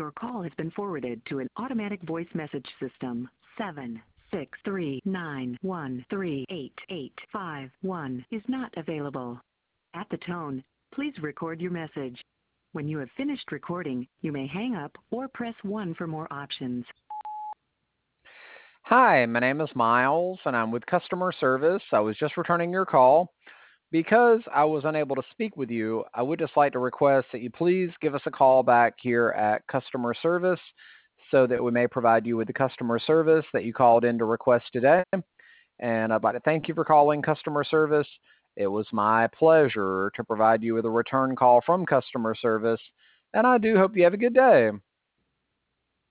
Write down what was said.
Your call has been forwarded to an automatic voice message system. 76391388851 is not available. At the tone, please record your message. When you have finished recording, you may hang up or press 1 for more options. Hi, my name is Miles, and I'm with customer service. I was just returning your call. Because I was unable to speak with you, I would just like to request that you please give us a call back here at customer service so that we may provide you with the customer service that you called in to request today. And I'd like to thank you for calling customer service. It was my pleasure to provide you with a return call from customer service, and I do hope you have a good day.